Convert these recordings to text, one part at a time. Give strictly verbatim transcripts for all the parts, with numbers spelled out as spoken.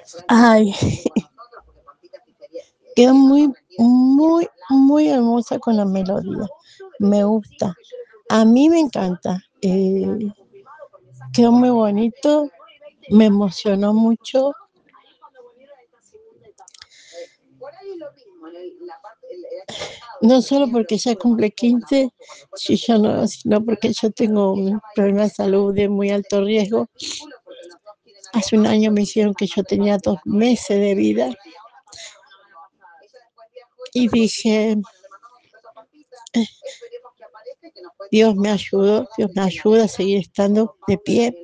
Ay, quedó muy, muy, muy hermosa con la melodía. Me gusta. A mí me encanta. Eh, quedó muy bonito. Me emocionó mucho. No solo porque ella cumple quince, si yo no, sino porque yo tengo un problema de salud de muy alto riesgo. Hace un año me hicieron que yo tenía dos meses de vida. Y dije, eh, Dios me ayudó, Dios me ayuda a seguir estando de pie.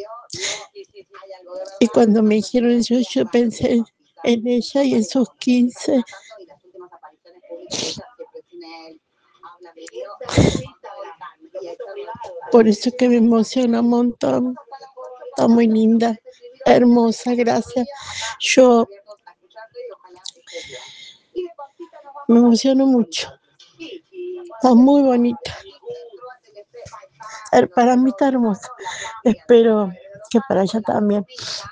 Y cuando me dijeron eso, yo pensé en ella y en sus quince. Por eso que me emociona un montón. Está muy linda, hermosa, gracias. Yo me emociono mucho. Está muy bonita. Para mí está hermosa. Espero que para ella también.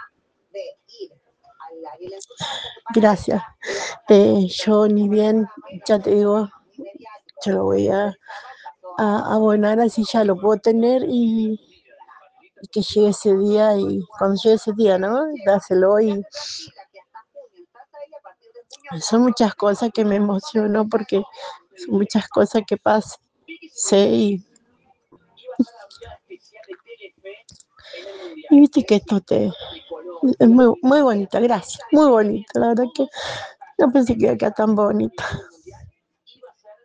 Gracias. Eh, yo ni bien, ya te digo, yo lo voy a, a abonar así ya lo puedo tener y, y que llegue ese día y cuando llegue ese día, ¿no? Dáselo y son muchas cosas que me emociono porque son muchas cosas que pasan. Sí. Y viste que esto te es muy, muy bonita, gracias, muy bonita, la verdad que no pensé que iba a quedar tan bonita.